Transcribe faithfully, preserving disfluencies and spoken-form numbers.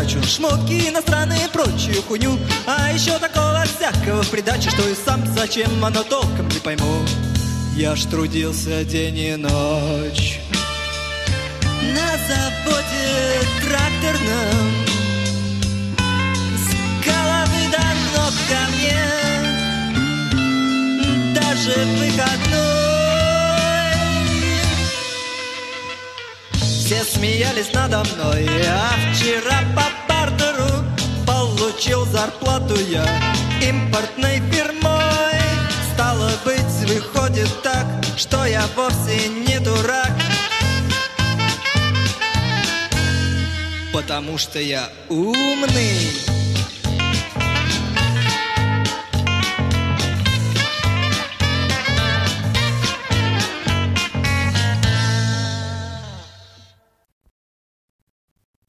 прячу шмотки иностранные и прочую хуйню. А еще такого всякого в придаче, что и сам зачем оно толком не пойму. Я ж трудился день и ночь на заводе тракторном, с головы до ног ко мне даже выходной. Все смеялись надо мной, а вчера по бартеру получил зарплату я импортной фирмой. Стало быть, выходит так, что я вовсе не дурак, потому что я умный.